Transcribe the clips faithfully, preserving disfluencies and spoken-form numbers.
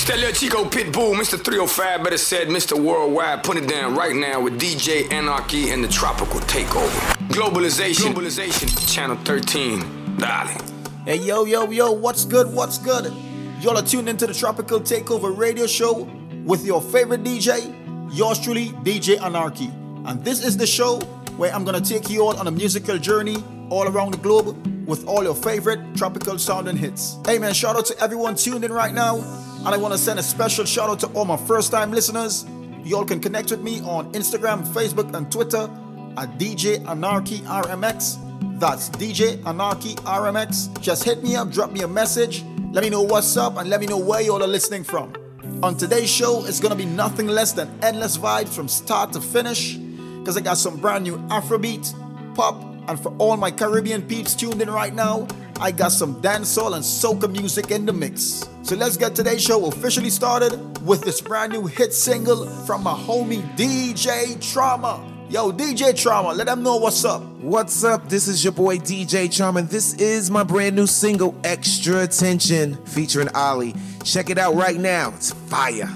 It's that little Chico Pitbull, Mister three oh five, better said Mister Worldwide. Put it down right now with D J Anarchy and the Tropical Takeover. Globalization, Globalization, Channel thirteen, darling. Hey, yo, yo, yo, what's good, what's good? Y'all are tuned into the Tropical Takeover radio show with your favorite D J, yours truly, D J Anarchy. And this is the show where I'm gonna take you all on a musical journey all around the globe with all your favorite tropical sounding hits. Hey man, shout out to everyone tuned in right now. And I want to send a special shout out to all my first time listeners. Y'all can connect with me on Instagram, Facebook, and Twitter at D J Anarchy R M X. That's D J Anarchy R M X. Just hit me up, drop me a message. Let me know what's up and let me know where y'all are listening from. On today's show, it's going to be nothing less than endless vibes from start to finish. Because I got some brand new Afrobeat, pop, and for all my Caribbean peeps tuned in right now, I got some dancehall and soca music in the mix. So let's get today's show officially started with this brand new hit single from my homie D J Trauma. Yo, D J Trauma, let them know what's up. What's up? This is your boy D J Trauma, and this is my brand new single, Extra Attention, featuring Ali. Check it out right now. It's fire.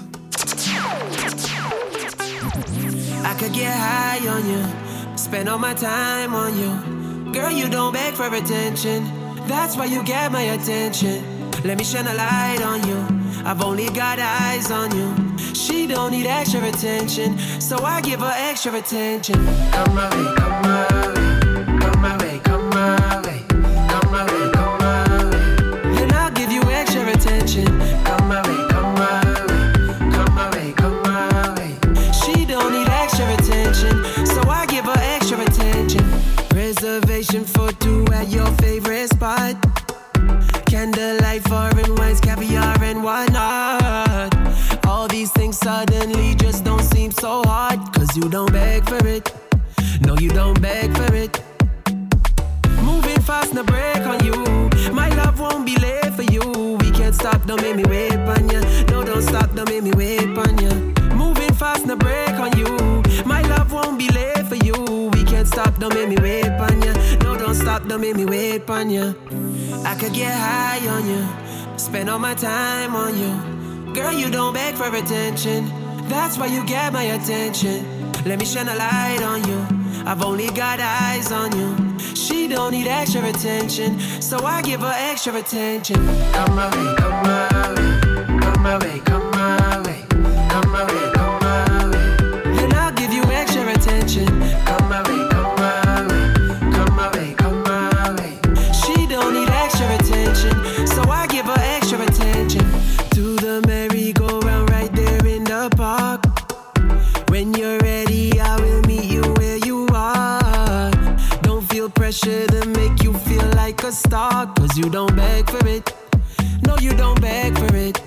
I could get high on you, spend all my time on you. Girl, you don't beg for attention, that's why you get my attention. Let me shine a light on you, I've only got eyes on you. She don't need extra attention, so I give her extra attention. Come my way, come my way, come my way, come my way, come my way, come my way. Then I'll give you extra attention. Come my way, come my way, come my way, come my way. She don't need extra attention, so I give her extra attention. Reservation for two at your favorite spot. Candlelight, foreign wines, caviar and whatnot. All these things suddenly just don't seem so hard. Cause you don't beg for it. No, you don't beg for it. Moving fast, no break on you. My love won't be late for you. We can't stop, don't make me wait on ya. No, don't stop, don't make me wait on ya. Moving fast, no break on you. My love won't be late for you. We can't stop, don't make me wait on ya. No, don't stop, don't make me wait on ya. I could get high on you, spend all my time on you. Girl, you don't beg for attention, that's why you get my attention. Let me shine a light on you, I've only got eyes on you. She don't need extra attention, so I give her extra attention. Come my way, come my way, come my way, come my way, come my way, come my way. Then I'll give you extra attention. Come my way, come my way, come my way, come my way. She don't need extra attention, so I give her extra attention. To the merry-go-round right there in the park. When you're ready, I will meet you where you are. Don't feel pressure to make you feel like a star. Cause you don't beg for it. No, you don't beg for it.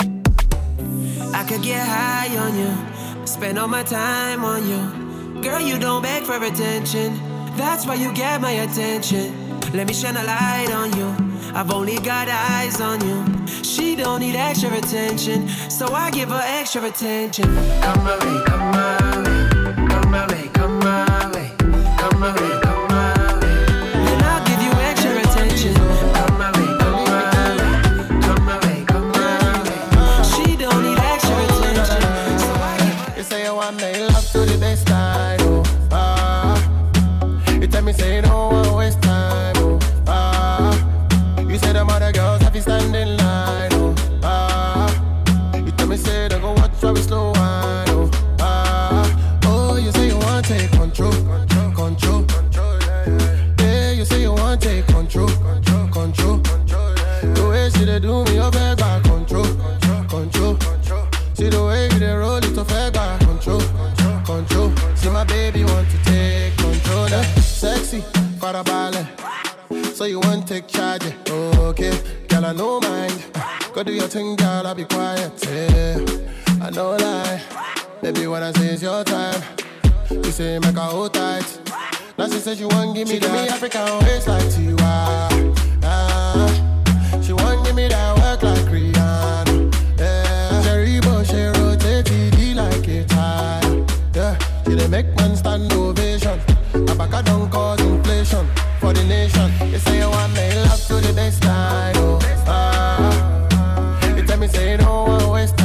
I could get high on you, spend all my time on you. Girl, you don't beg for attention, that's why you get my attention. Let me shine a light on you, I've only got eyes on you. She don't need extra attention, so I give her extra attention. Come my way, come my way, come my way, come my way, come my way, come my way. Then I'll give you extra attention. Come my way, come my way, come my way, come my way. She don't need extra attention, so I give her. You say you want me love to the best time, oh, ah. You tell me say you don't want to waste time, oh, ah. You say them other girls have you stand in line, oh, ah. You tell me say they go watch how we slow wine, oh, ah. Oh, you say you want to take control, control, control, control, yeah, yeah. Yeah, you say you want to take control, control, control, control, yeah, yeah. The way she they do me, you beg back control, control, control, control. See the way you they roll it, to beg back control, control, control. See my baby want to take control, yeah. Sexy, para ballet. So you want to take charge, yeah. Oh, okay, girl, I no mind. Go do your thing, girl, I'll be quiet, yeah. I no lie, baby, when I say it's your time, you say make her hold tight. Now she says she want give me that, give me African waist like Tiwa, ah. She want give me that work like Rihanna, yeah. Cherry bush, she rotate T V like a tire, yeah. She dey make man stand ovation. Abaka don't cause inflation for the nation. You say you want me love to the best time, oh, ah. You tell me say you don't want to waste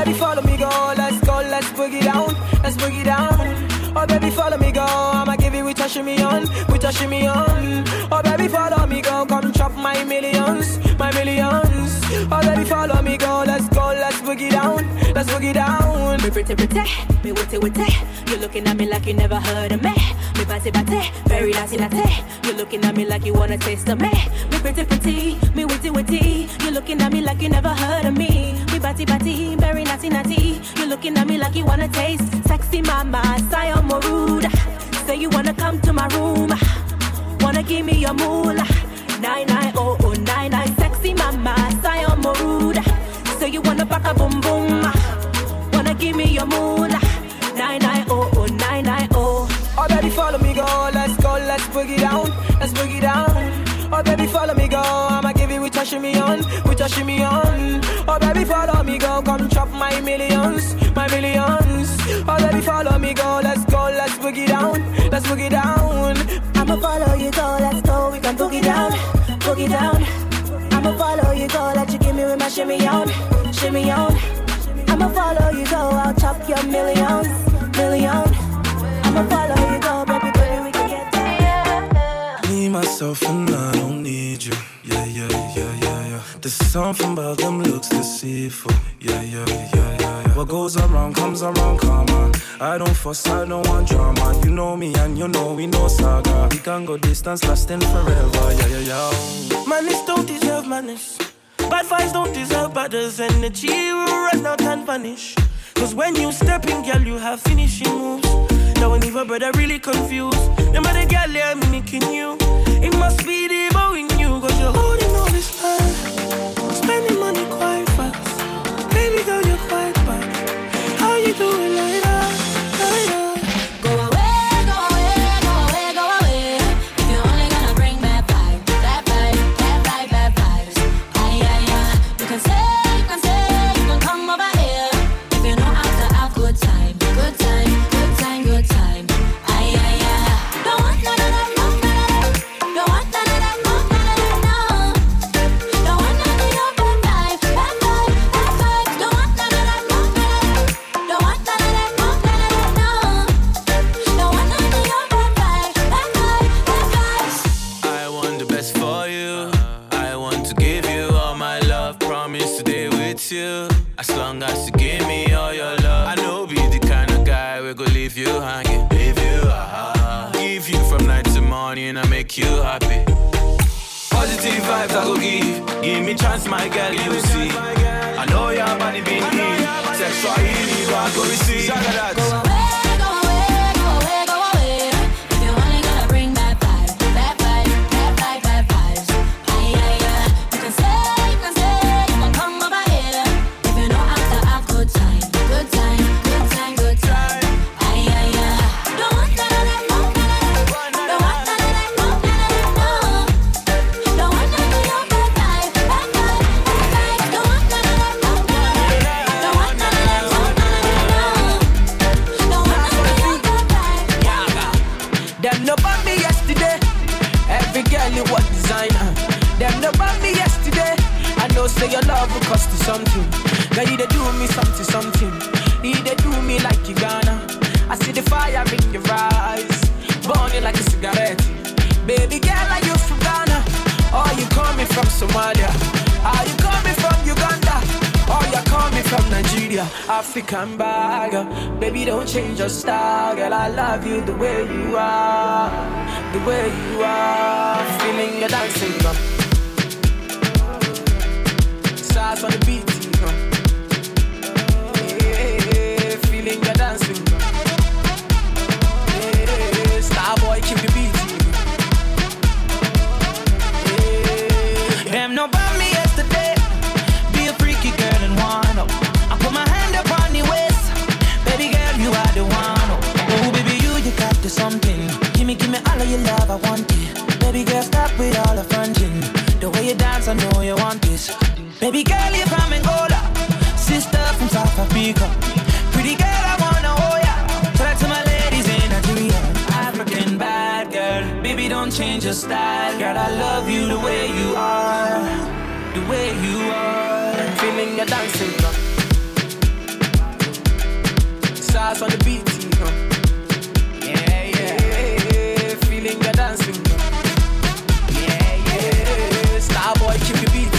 baby, follow me, go. Let's go, let's boogie down. Let's boogie down. Oh, baby, follow me, go. I'ma give you with a shimmy on. With a shimmy on. Oh, baby, follow me, go. Come chop my millions. My millions. Oh, baby, follow me, go. Let's go, let's boogie down. Let's boogie down. Me pretty, pretty. Me witty, witty. You looking at me like you never heard of me. Me batty, batty. Very nasty, nasty. You looking at me like you wanna taste of me. Me pretty, pretty. Me witty, witty. You looking at me like you never heard of me. Me batty, batty. Very nasty, nasty. You looking at me like you wanna taste. Sexy mama, Sion Moruda. Say you wanna come to my room. Wanna give me your moolah. Nine, nine, oh, oh, nine, nine. Sexy mama, Sion Moruda. Say you wanna pack a boom, boom. Wanna give me your moolah. Nine, nine, oh, oh, nine, nine, oh. Oh, baby, follow me, go. Let's go, let's boogie down. Let's boogie down. Oh, baby, follow me, go. I'ma give you with a shimmy on. With a shimmy on. Oh, baby, follow me, go. Come chop my millions. My millions. Oh, baby, follow me, go. Let's go, let's boogie down. Let's boogie down. I'ma follow you, go. Let's go. We can boogie down. Boogie down. I'ma follow you, go. Let you give me with my shimmy on. Shimmy on. I'ma follow you, go. I'll chop your millions. Million. I'ma follow you, go. Baby, baby, we can get there. Me, myself, and I don't need you. Yeah, yeah, yeah, yeah, yeah. There's something about them looks deceitful. Yeah, yeah, yeah, yeah, yeah. What goes around comes around, come on. I don't fuss, I don't want drama. You know me and you know we know saga. We can go distance lasting forever. Yeah, yeah, yeah. Madness don't deserve madness. Bad vibes don't deserve badders. Energy will run out and vanish. Cause when you step in, girl, you have finishing moves. Now when even brother really confused. No matter girl, they're mimicking you. It must be the bow in you. Cause you're holding all this time. Spending money quite fast. Baby girl, you're quite bad. How you doing like that? Like that? Go away, go away, go away, go away. If you're only gonna bring bad vibes, bad vibes, bad vibes, bad vibes. Ay, ay, ay. You can say, you can say, you can come over here. If you know how to have good time, good time, good time, good time. Ay, ay, ay. Don't want none of that, no, none of that. Don't want none of that, no, none of that, no. Don't want none of your bad vibes, bad vibes, bad vibes. Don't want none of that, no, none of that. Don't want none of that, no, none of that, no. Don't want none of your bad vibes, bad vibes, bad vibes. I want the best for you. I want to give you all my love. Promise to stay with you as long as you give me all your love. I know be the kind of guy we go leave you hanging, leave you, uh-huh. Give you from night to morning and make you happy. Positive vibes I go give. Give me chance, my girl, you see. I know your body been in. Sexual healing, I go receive. Go away, go away, go away, go away. If you're only gonna bring bad vibes, bad vibes, bad vibes, bad vibes. Ay, ay, ay. You can say, you can say, you can come over here. If you know how to have good time, good time, good time, good time. Ay, ay, ay. Don't want none of that, no, none of that. Don't want none of that, no, none of that, no. Don't want none of your bad vibes, bad vibes, bad vibes. Don't want none of that, no, none of that. Don't want none of that, no, none of that, no. Don't want none of your bad vibes. Them no bought me yesterday. Every girl you want designer. Them no bought me yesterday. I know say your love will cost you something. Now you they do me something, something. You they do me like you gonna. I see the fire in your eyes, burning like a cigarette. Baby girl, are you from Ghana? Or you coming from Somalia? Are you coming from Uganda? Or you coming from Nigeria? African bagger. Baby, don't change your style, girl. I love you the way you are, the way you are. Feeling your dancing, girl. Stars on the beat, girl. Yeah, feeling your dancing, girl. Yeah, Starboy, keep the beat. Yeah. Them no bought me yesterday. Be a freaky girl and wind up. I put my hand up on the waist. Baby girl, you are the one. Oh, baby, you, you got the something. Give me, give me all of your love, I want it. Baby girl, stop with all the fronting. The way you dance, I know you want this. Baby girl, you're from Angola. Sister from South Africa. Pretty girl, I wanna hold ya. Talk to my ladies in Nigeria. African bad girl. Baby, don't change your style. Girl, I love you the way you are. The way you are. Feeling your dancing, girl. stars on the beat, you know. Yeah, yeah, yeah, feeling your dancing. Yeah, yeah, star boy, keep your beat.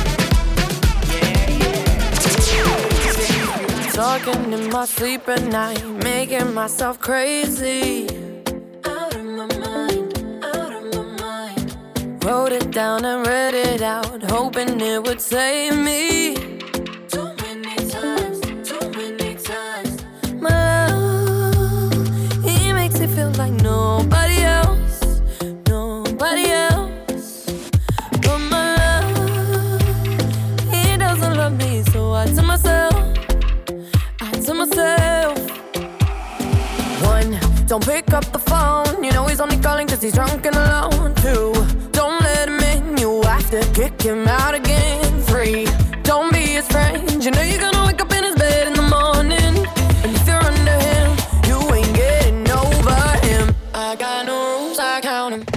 Yeah, yeah. Talking in my sleep at night, making myself crazy. Out of my mind, out of my mind. Wrote it down and read it out, hoping it would save me. Too many times, too many times. My love, he makes me feel like nobody else, nobody else. But my love, he doesn't love me, so I tell myself, I tell myself. One, don't pick up the phone, you know he's only calling cause he's drunk and alone. Two, don't let him in, you have to kick him out again. Three, don't be his friend, you know you're gonna wake up in his bed in the morning. And if you're under him, you ain't getting over him. I got no rules, I count him.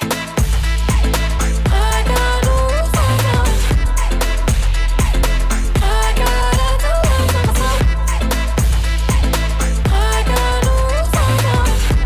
I got no rules, I count him. I gotta do it myself. I got no rules, I count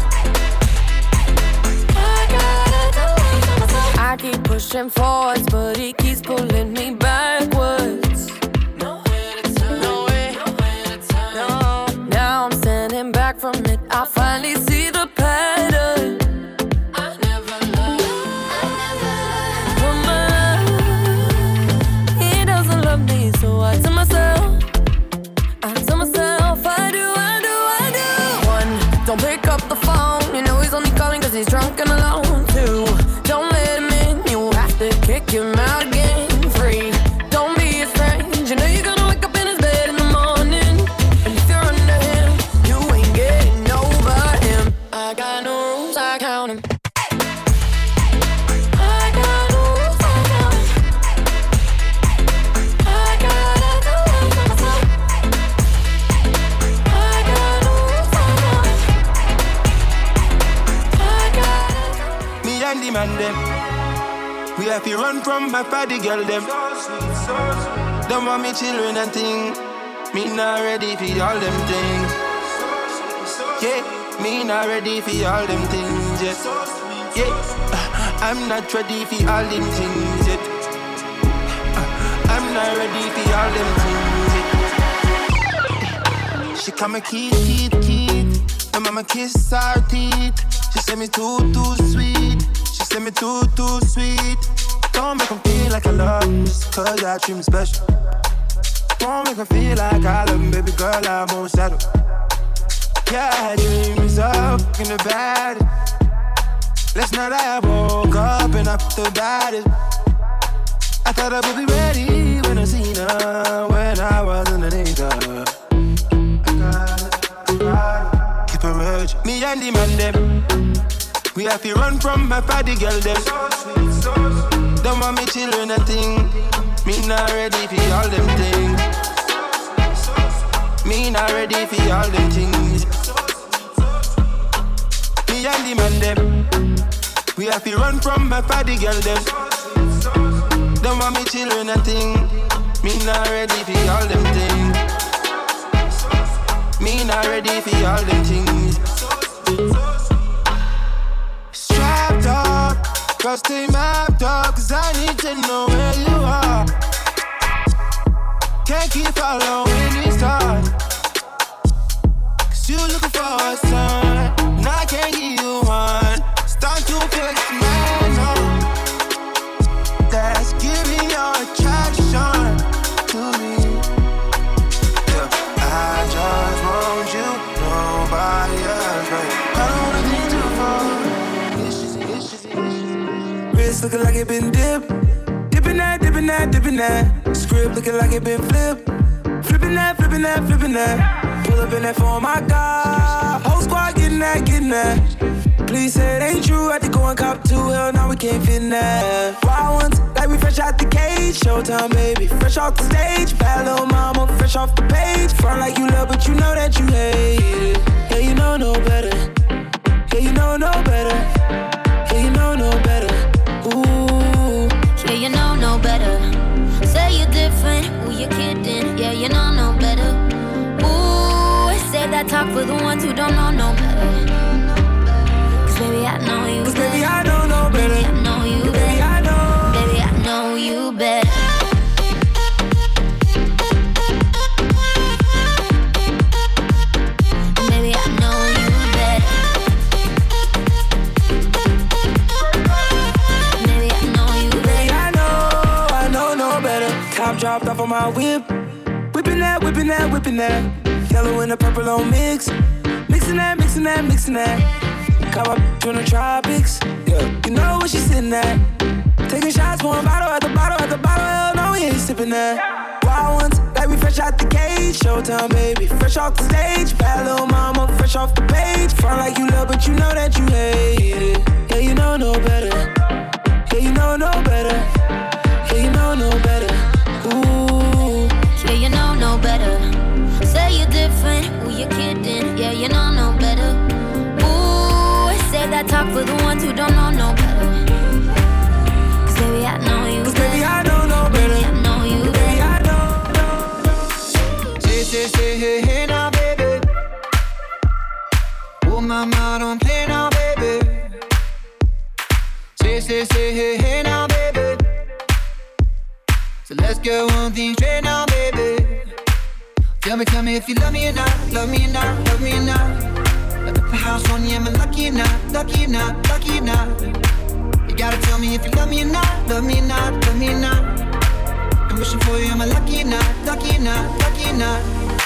him. I gotta do it myself. I keep pushing forwards, but he keeps pulling me backwards. Nowhere to turn, nowhere, nowhere to turn. No. Now I'm standing back from it. I finally see the pattern. I never loved, I never loved. But my love, he doesn't love me, so I tell myself, I tell myself, I do, I do, I do. One, don't pick up the phone, you know he's only calling cause he's drunk and alone. Two, don't let him in, you have to kick him out again. Three, don't be his friend, you know you're gonna wake up in his bed in the morning. And if you're under him, you ain't getting over him. I got no rules, I count him. I got no rules, I count him. I gotta do it myself. I got no rules, I count him. I gotta. Me and the man them, we have to run from my party girl them. Don't want me children and thing. Me not ready for all them things. Yeah, me not ready for all them things yet. Yeah, uh, I'm not ready for all them things yet. Uh, I'm not ready for all them things yet. She call me Keith, Keith, Keith. My mama kiss her teeth. She say me too, too sweet. She say me too, too sweet. Don't make 'em feel like I love 'em just cause I treat 'em special. Don't make 'em feel like I love 'em, baby girl, I won't settle. Yeah, I dream is up in the bed. Last night I woke up and I felt bad. I thought I would be ready when I seen her, when I was underneath her. I got it, keep her urging. Me and the man them, we have to run from my party girl them. Don't want me children a thing. Me not ready for all them things. Me not ready for all them things. Me and the man them, we have to run from my party girl them. Don't want me children a thing. Me not ready for all them things. Me not ready for all them things. Strapped up, cause they mapped up, cause I need to know where you are. Can't keep following these stars, cause you looking for a sign, and I can't give you one. Start to feel like a man, no. That's giving your attraction to me. Yeah, I just want you, nobody else, right? I don't wanna think too far. It's just, it's just, it's just. Wrist looking like it been dipped. Dipping that, dipping that, dipping that. Script looking like it been flipped. Flipping that, flipping that, flipping that. Pull up in that for my God. Whole squad getting that, getting that. Please say it ain't true. Had to go and cop two. Hell, now we can't fit in that. Wild ones, like we fresh out the cage. Showtime, baby. Fresh off the stage. Bad little mama, fresh off the page. Front like you love, but you know that you hate it. Yeah, you know no better. Yeah, you know no better. Yeah, you know no better. Ooh. Yeah, you know no better. Say you're different. Who you kidding? Yeah, you know no better. Ooh, say that that talk for the ones who don't know no better. Cause baby, I know you Cause better. baby, I don't know better. Baby, I know you better. Baby, I know. Baby, I know you better. Baby, I know you better. Baby, I know you better. Baby, I know, I know no better. Top dropped off on my whip. Whipping that, whipping that, whipping that. Yellow and the purple on mix. Mixing that, mixing that, mixing that. Caught my bitch in the tropics. Yeah, you know where she sitting at. Taking shots, pouring bottle at the bottle at the bottle. Hell no, we ain't sipping that. Wild ones, like we fresh out the cage. Showtime, baby, fresh off the stage. Bad little mama, fresh off the page. Front like you love, but you know that you hate it. Yeah, you know no better. Yeah, you know no better. Yeah, you know no better. Ooh. Yeah, you know no better. Say you're different, who you kidding? Yeah, you know no better. Ooh, save that talk for the ones who don't know no better. Cause baby, I know you Cause better. baby, I know no better. Baby, I know you Baby, better. I know. Say, say, say, hey, hey now, baby. Oh, mama, don't play now, baby. Say, say, say, hey, hey now, baby. So let's get one thing straight now, baby. Tell me, tell me if you love me or not, love me or not, love me or not. I put the house on you, am I lucky or not, lucky or not, lucky or not? You gotta tell me if you love me or not, love me or not, love me or not. I'm wishing for you, am I lucky or not, lucky or not, lucky or not?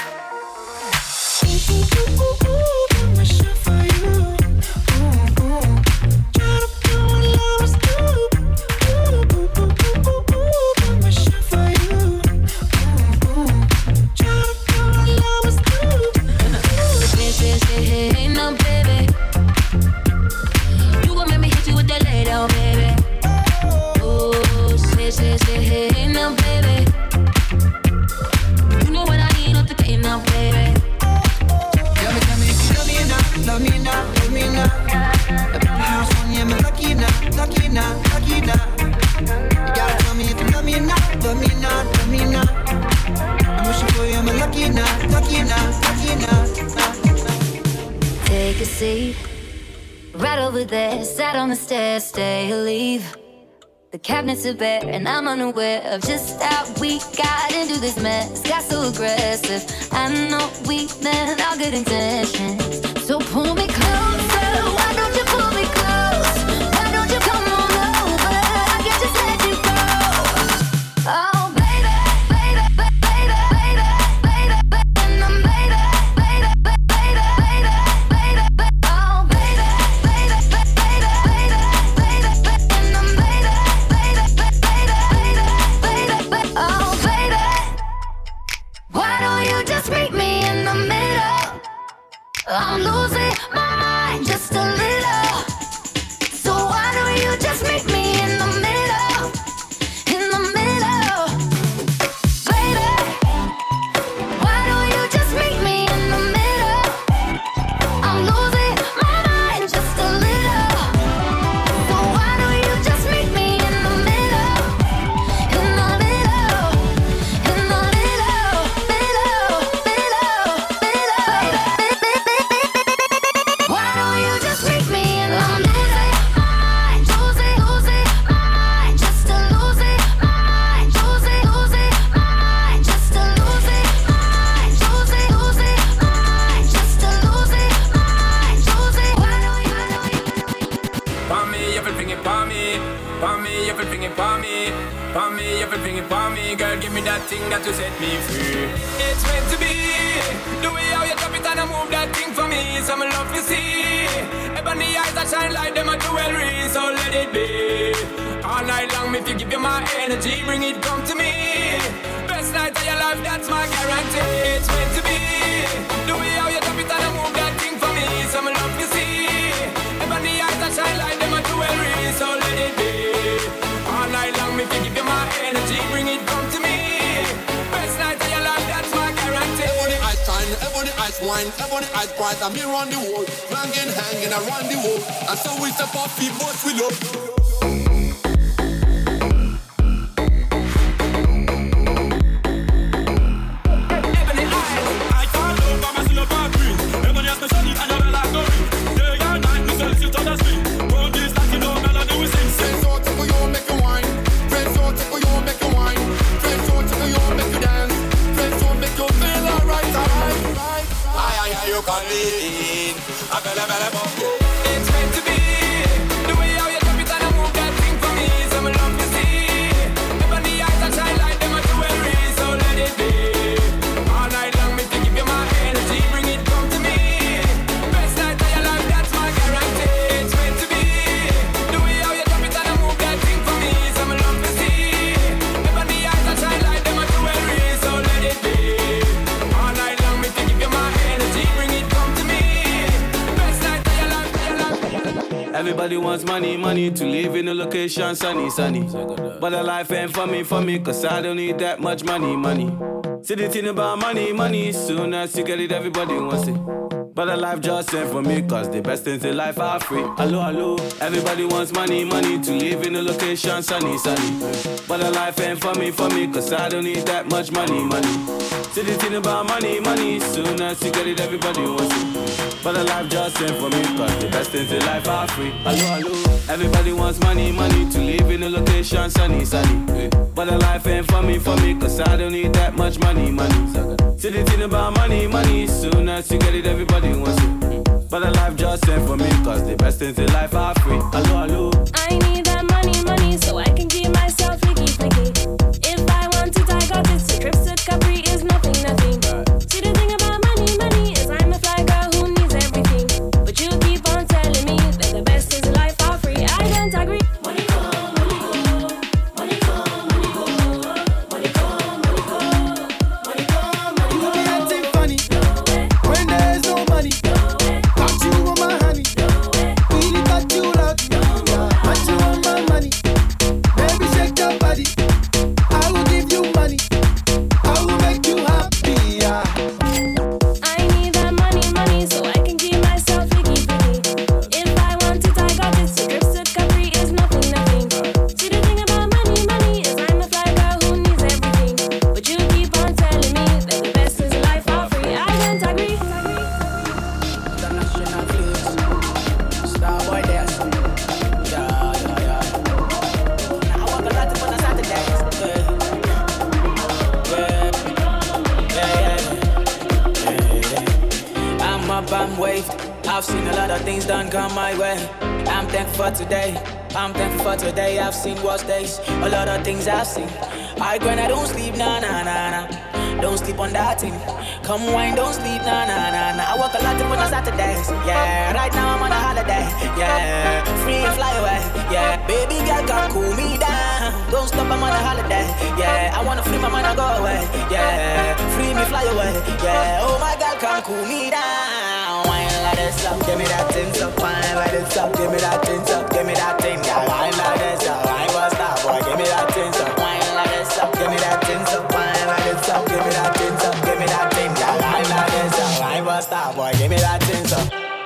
I'm wishing for you. Ooh, ooh. Try to put my love through. Ooh, ooh, ooh, ooh, ooh, ooh. I'm wishing for you. Ooh, ooh. Try to put my love through. Say, say, say, hey, no, baby. You gon' make me hit you with that lay down, baby. Ooh, say, say, say, hey, no, baby. You know what I need, not the game now, baby. Tell me, tell me if you love me or not, love me or not, love me or not. I put the house on you, am I lucky or not, lucky or not, lucky or not? You gotta tell me if you love me or not, love me or not, love me or not. I'm wishing for you, am I lucky or not, lucky or not, lucky or not? Take a seat, right over there, sat on the stairs, stay or leave. The cabinets are bare and I'm unaware of just how we got into this mess. Got so aggressive, I know we meant all good intentions. So pull me closer, why don't you pull me close? Why don't you come on over, I can just let you go. Oh baby, baby, baby, baby, baby, and I'm baby, baby, baby, baby, baby, oh baby, baby, baby, baby, baby, and I'm baby. Oh baby, why don't you just meet me in the middle? I'm losing my mind just a little. So why don't you just meet me in the middle? In the middle, baby. Why don't you just meet me in the middle? I'm losing my mind just a little. So why don't you just meet me in the middle? In the middle, in the middle, middle, middle, middle. Why don't you just meet me in the middle? I'm losing, losing, losing my mind, just to losing my mind, losing, losing my mind, just to losing my mind, losing, losing my mind, just to losing my mind, losing. Why don't you, why don't you? For me, everything it for me. For me, everything it for me. For me, everything it for me. Girl, give me that thing that you set me free. It's meant to be. The way how you drop it and I move that thing for me. Some love you see. Ebony eyes that shine like them a jewelry. So let it be. All night long, if you give you my energy, bring it come to me. Best night of your life, that's my guarantee. It's meant to be. The way how you drop it and I move that thing for me. Some love you see. Ebony eyes that shine like them a jewelry. So let it be. All night long, if you give you my energy, bring it come to me. Best night of your life, that's my guarantee. Everybody ice shine, everybody ice wine, everybody ice bright, and me run the world, hanging, hanging around the world, and so we step off feet, but we love. Ebony eyes, I can't love, I'm a still a bad green. you clean. I feel a better bump. It's meant to be. The way how you drop it and I move that thing for me. Some love to see. Never the eyes that shine like them are jewelry. So let it be. All night long me to give you my energy. Bring it come to me. Best night of your life, that's my guarantee. It's meant to be. The way how you drop it and I move that thing for me. Some love to see. Never the eyes that shine like them are jewelry. So let it be. All night long me to give you my energy. Bring it come to me. Best night of your life, of your life. Everybody wants money, money to live in a location sunny, sunny. But the life ain't for me, for me, cause I don't need that much money, money. See the thing about money, money, soon as you get it, everybody wants it. But the life just ain't for me, cause the best things in life are free. Hello, hello, everybody wants money, money to live in a location sunny, sunny. But the life ain't for me, for me, cause I don't need that much money, money. See the thing about money, money, soon as you get it, everybody wants it. But the life just ain't for me, cause the best things in life are free. Hello, hello, everybody wants money, money to live in a location sunny, sunny. But the life ain't for me, for me, cause I don't need that much money, money. See the thing about money, money, soon as you get it, everybody wants it. But the life just ain't for me, cause the best things in life are free. Hello, hello. I need that money, money, so I can keep myself flicky, flicky. If I want it, I got it. So trips to Capri is nothing, nothing. See the thing about money, money is I'm a fly girl who needs everything. But you keep on telling me that the best things in life are free. I don't agree. Money come, money go. Money come, money go. Money come, money go. Money come, money go. You be acting funny when there's no money. Got you on my honey. Really got you luck. Got you on my money. Baby, shake your body. I will give you money. I will make you happy. Yeah. I need that money, money, so I can keep myself flicky, flicky. If I want it, I got it. So trips to Capri is nothing, nothing. See the thing about money, money is I'm a fly girl who needs everything. But you keep on telling me that the best things in life are free. I don't agree. International flames. Starboy dance. Yeah, yeah, yeah. Now I walk a lot on a Saturday. Yeah. Yeah. Yeah, yeah. Yeah. I'm up, I'm waved. I've seen a lot of things done come my way. I'm thankful for today. I'm thankful for today. I've seen worse days. A lot of things I've seen. I grind, I don't sleep, nah, nah, nah, nah. Don't sleep on that thing. Come wine, don't sleep, nah, nah, nah, nah. I work a lot on a Saturdays. Yeah, right now I'm on a holiday. Yeah, free and fly away. Yeah, baby girl, come cool me down. Don't stop, I'm on a holiday. Yeah, I wanna free my mind and go away. Yeah, free me, fly away. Yeah, oh my God, come cool me down. Wine like this up, give me that thing up. Wine like this up, give me that thing up. Give me that thing, yeah. Wine like this up, I ain't gonna stop, boy. Give me that thing up. Wine like this up, give me that thing up. Wine like this up, give me that thing up. Give me that thing, yeah. Wine like this up, I ain't gonna stop, boy. Give me that thing up.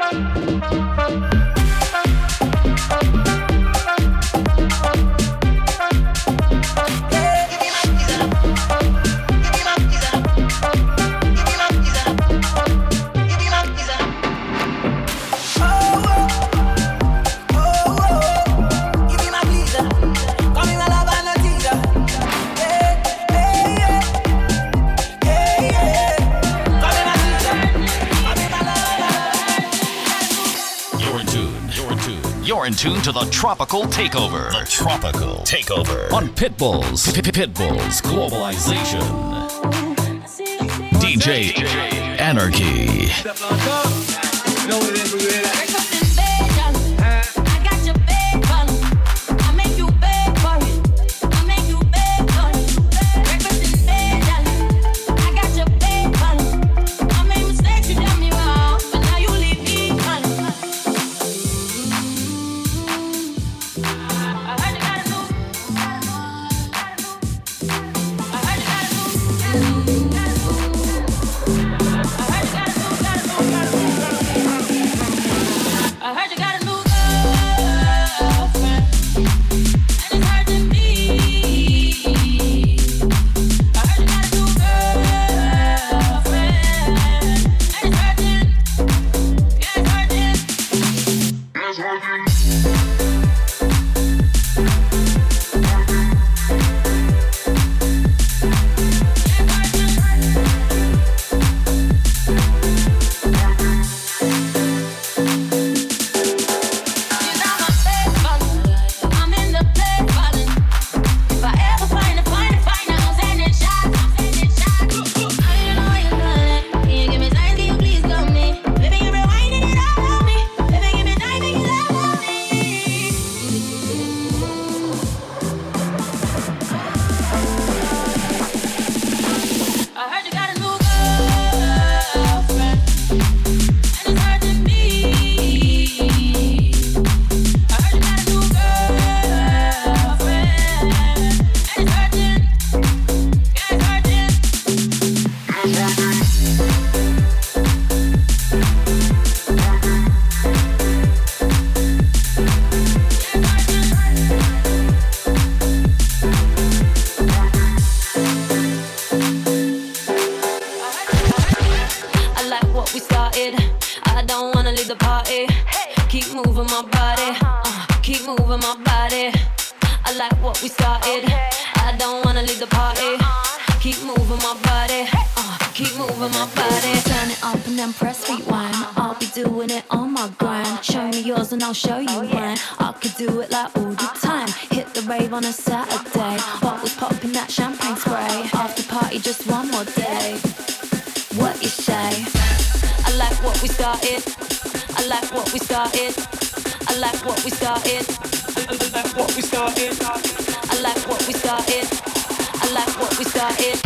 You're in tune to the Tropical Takeover. The Tropical Takeover on Pitbull's Pitbull's Globalization. D J Anarchy. what we started. I don't wanna leave the party. Keep moving my body, uh, keep moving my body. I like what we started. I don't wanna leave the party. Keep moving my body, uh, keep moving my body. Turn it up and then press rewind. I'll be doing it on my grind. Show me yours and I'll show you mine. I could do it like all the time. Hit the rave on a Saturday. Bottles popping that champagne spray. After party just one more day. What you say? I like what we started. I like what we started. I like what we started. I like what we started. I like what we started. I like what we started.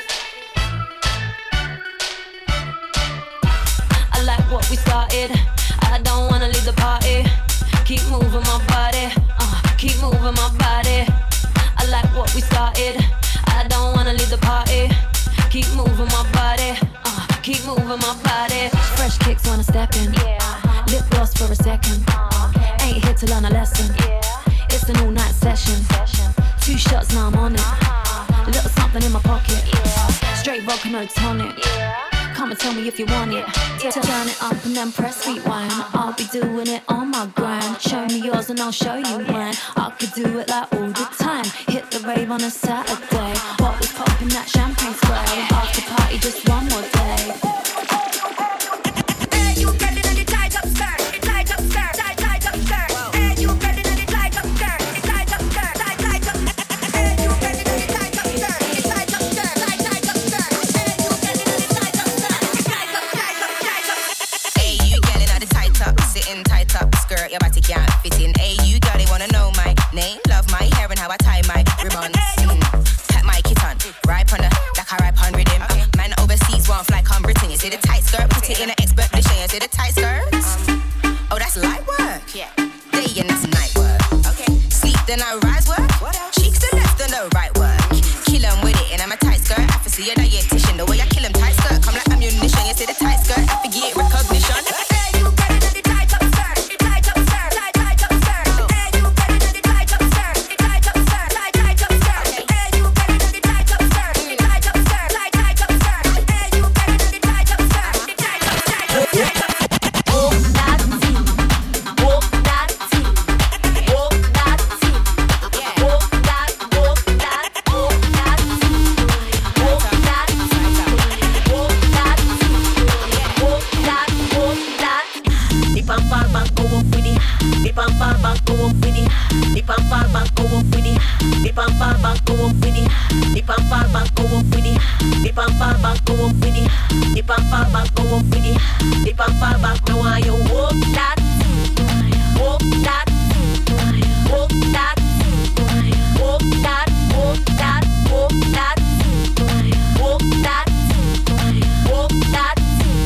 I like what we started. I don't wanna leave the party. Keep moving my body. Uh, keep moving my body. I like what we started. I don't wanna leave the party. Keep moving my body. Uh, keep moving my body. Fresh kicks wanna step in. Yeah. Lip gloss for a second. Uh, Ain't here to learn a lesson. Yeah. It's an all night session. Session. Two shots now I'm on it. Uh-huh. A little something in my pocket. Yeah. Straight vodka, no tonic. Yeah. Come and tell me if you want it. Yeah. Turn it up and then press rewind. I'll be doing it on my grind. Show me yours and I'll show you mine. I could do it like all the time. Hit the rave on a Saturday. Bottles popping that champagne spray. After party just one more day. Hey, you getting in the tight up skirt, tight up skirt, tight tight up skirt. Hey, you getting in the tight up skirt, tight up skirt, tight tight up. Hey, you getting in the tight up skirt, tight up skirt, tight tight up skirt. Hey, you getting in the tight up skirt, tight up, tight up, tight up. Hey, you getting out the tight up, sitting tight up skirt, your body can't fit in. Hey, you girl, they wanna know my name, love my hair and how I tie my ribbons. Mm. Pat my kitten, ripe on the, like I ripe on rhythm. Man overseas won't fly, come Britain. You see the tight skirt, put it in an expert position. You see the tight skirts? Oh, that's light work. Yeah. Day and that's night work. Okay. Sleep then I rise work. Cheeks to left and the right work. Kill 'em with it and I'm a tight skirt. I see a dietitian. The way I kill 'em tight skirt, come like ammunition. You see the tight skirt, I forget recognition. Hey, you getting in the tight up skirt, tight up skirt, tight tight up skirt. Hey, you getting in the tight up skirt, tight up skirt, tight tight up skirt. Hey, you getting in the tight up skirt, tight up skirt, tight tight up skirt. Hey, you getting in the tight up skirt, tight up, tight up, tight up. Walk that team, walk that team, walk that team, walk that, walk that, walk that team, walk that team, walk that team, walk that, walk that. Dip and fall back, go up with it. Dip and fall back, go up with it. Dip and fall back, go up with it. Dip and fall back, go up with it. Dip and fall back, go up with it. Dip and fall back, go up with it. Dip and fall back, go up with it. Dip and fall back, now I you walk that, walk that, walk that, walk that, walk that, walk that, walk that, walk that,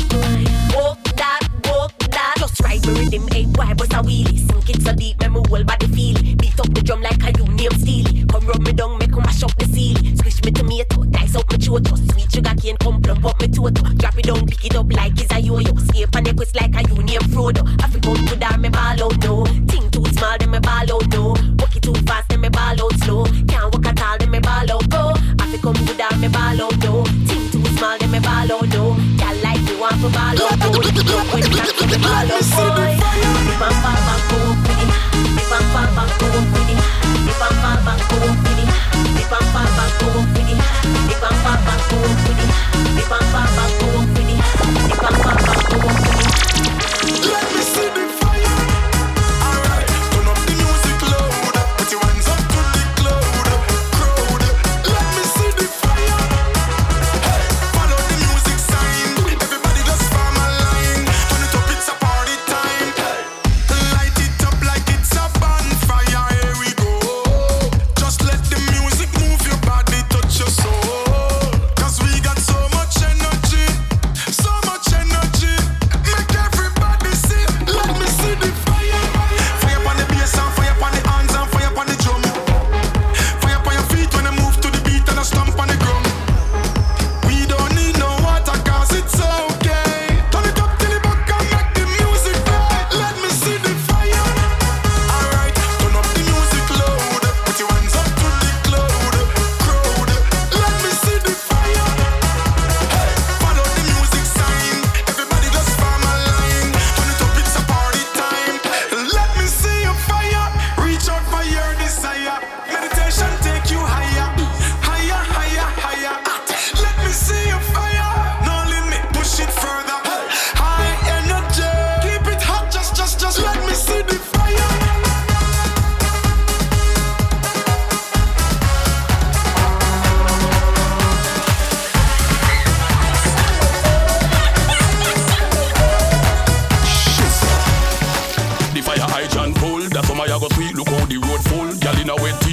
walk that, walk that. Just ride my rhythm, hey boy, bust a wheelie. Sink it so deep, make my whole body feel it. Beat up the drum like a union steel. Come rub me down, make me mash up the ceiling. Squish me tomato, dice out my choto. Sweet sugar cane, come plump up my toto. Drop it down, pick it up like it's a yo-yo. Escape and quest like a union Frodo. African good arm, me ball out no. Think too small, then me ball out no. Walk it too fast, then me ball out slow. Can't walk at all, then me ball out go. African good arm, me ball out no. Think too small, then me ball out no. Can't like me, want to ball out no. Jump when you can't me ball out boy. If I'm fall back, go up with it. If I'm fall back, go up with it. If I'm fall back, go up with it. If I'm fall back, go up with it. If I'm fall back, go up with it. If I'm fall back, go up with it. If I'm fall back, go up with it. Let me see the fire. Alright, turn up the music loud. Put your hands up to the cloud, crowd. Let me see the fire. Hey, follow the music sign. Everybody just form a line. Turn it up, it's a party time. Light it up like it's a bonfire. Here we go. Just let the music move your body, touch your soul. 'Cause we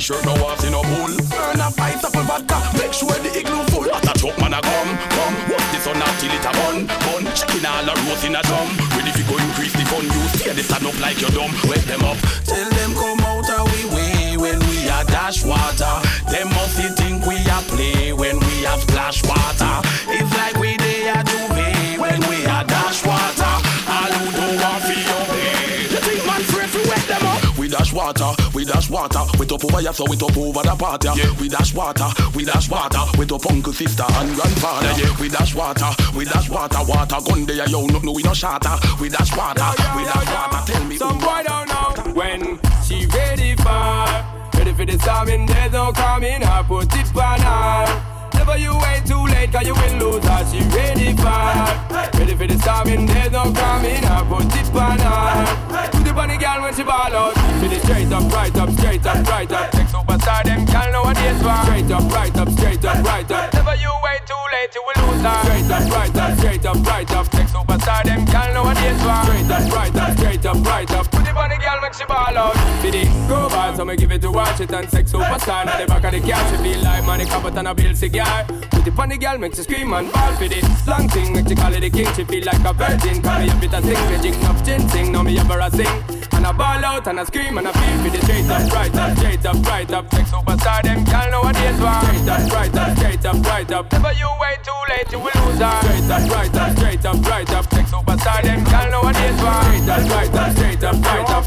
t-shirt, no off in a pool. Burn a five top of vodka, make sure the igloo full. What a choke man a come, come. Watch the sun out till it a bun, bun. Checking all the roads in a drum. Ready if you go increase the fun, you stay the stand up like you're dumb. Wake them up, tell them come out of we way when we are dash water. Them must think we are play when we have splash water. It's like we they are Juve when we are dash water. All who don't want to obey. The think man free to wake them up. We dash water, we dash water. We top over ya so we top over the party. Yeah. We dash water, we dash water. We top uncle, sister and grandfather. Yeah. We dash water, we dash water. Water gun there yo, no no we no shatter. We dash water, yeah, yeah, we dash yeah, water. Tell me. Some boy don't know when she ready for. Ready for the storming, there's no coming. I put it on her. Never you wait too late, cause you will lose her. She ready for. Ready for the storming, there's no coming. I put it on her. To the bunny girl when she ball out. To the straight up, right up, straight up, right up. Take superstar, them girl know what this for. Straight up, right up, straight up, right up. Never you wait too late, you will lose her. Straight up, right up, straight up, right up. Take superstar, them girl know what this for. Straight up, right up, straight up, right up. To the bunny girl when she ball out. Did it go bad, so me give it to watch it and sex superstar. Now the back of the car, she feel like money cup and a bill cigar. Put it on the girl, makes she scream and ball for it. Long thing, make she call it the king, she feel like a virgin. Call me a bit of sing, magic up ginseng. Now me ever a sing. And I ball out and I scream and I feel for the straight up, right up, straight up, right up. Sex superstar, them girl know what this for. Straight up, right up, straight up, right up. Never you wait too late, you will lose her. Straight up, right up, straight up, right up. Sex superstar, them girl know what this for. Straight up, right up, straight up, right up.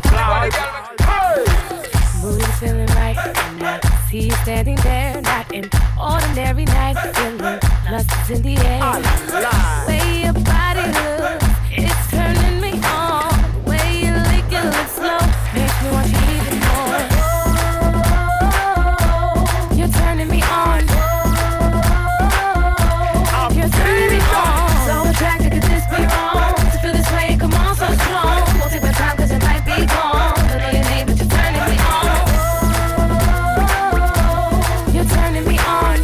Booty feeling right, and I can see you standing there, not an ordinary night. Feeling lust is in the air. Way your body looks, it's turning me on. The way you lick it looks slow, makes me want you even more. You're turning me on. You're turning me on. So attracted, could this be wrong? To feel this way, come on, so strong. Won't take my time, cause it might be gone. Don't know your name, but you're turning me on. You're turning me on.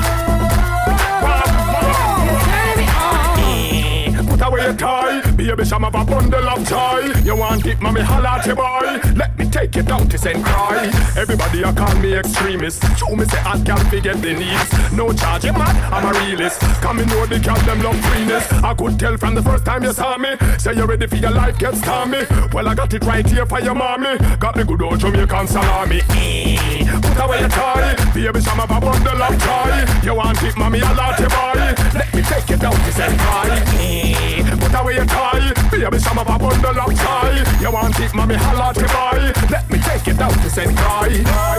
You're turning me on. Put away your tie, baby, some of a bundle of joy. You want it, mommy, holla at your boy. Let me take you down to Saint Cry. Everybody a call me extremist. Show me say I can't forget the needs. No charge, you mad, I'm a realist. Come in know the girl, them love freeness. I could tell from the first time you saw me. Say you're ready for your life, get stormy. Well, I got it right here for your mommy. Got the good old Jamaican salami. Put away your tie, baby, some of a bundle of joy. You want it, mommy, holla at your boy. Let me take you down to Saint Cry. Put away your tie, baby, some of a bundle of joy. You want it, mommy, holla at your boy. Let me take you down to Saint Cry.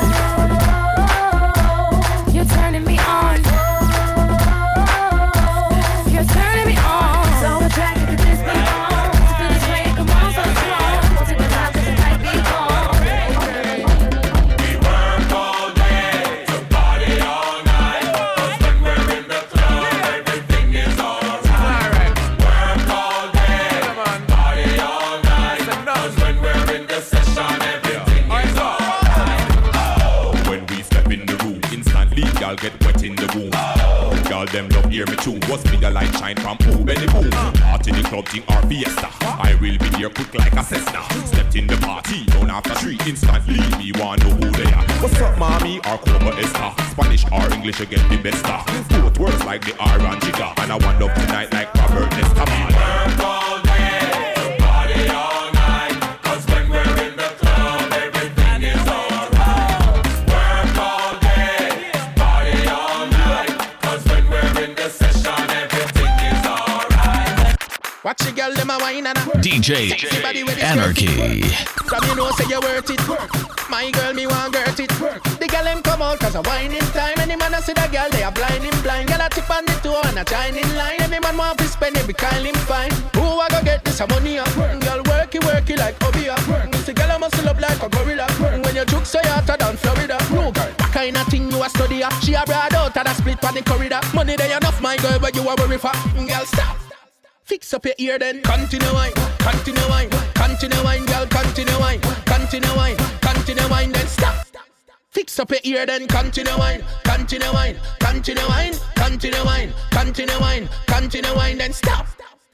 You're turning me on. You're turning me on. So attracted, could this be wrong? To feel this way, come on, so strong. Won't take my time, cause it might be gone. We work all day to party all night. 'Cause when we're in the club, everything is alright. Work all day, party all night. 'Cause when we're in the session, everything is alright. Oh, when we step in the room, instantly y'all get wet in the room. Y'all them love hear me too. What's me the light shine from who? Benny boom. Party the club thing or fiesta. I will be here quick like a Cessna. Stepped in the party, down after three. Instantly me want know who they are. What's up, mommy? Or Como Esta? Spanish or English, you get the best. Both words like the R and Jigga. And I want up tonight like Robert Nesta. Work all day, to party all night. 'Cause when we're in the club, everything is alright. Work all day, party all night. 'Cause when we're in the session, everything is alright. Watch the girl, them a wine and a D J Anarchy. From you know say you worth it. My girl, me want girt it. The girl them come out cause a whining time. Any man a see the girl, they are blind him blind. Girl a tip on the toe and a shining line. Every man want to spend every kind him fine. Who a go get this a money up? Girl worky worky like Obi up. The girl a muscle up like a gorilla. When you juke so you hotter than Florida. No girl, that kind of thing you a study up. She a broad out and a split on the corridor. Money there enough my girl, but you a worry for. Girl stop. Fix up your ear then. Continue wine, continue wine, continue wine, girl, continue wine, continue wine, continue wine, then stop. Fix up your ear then. Continue wine, continue wine, continue wine, continue wine, continue wine, continue wine, then stop.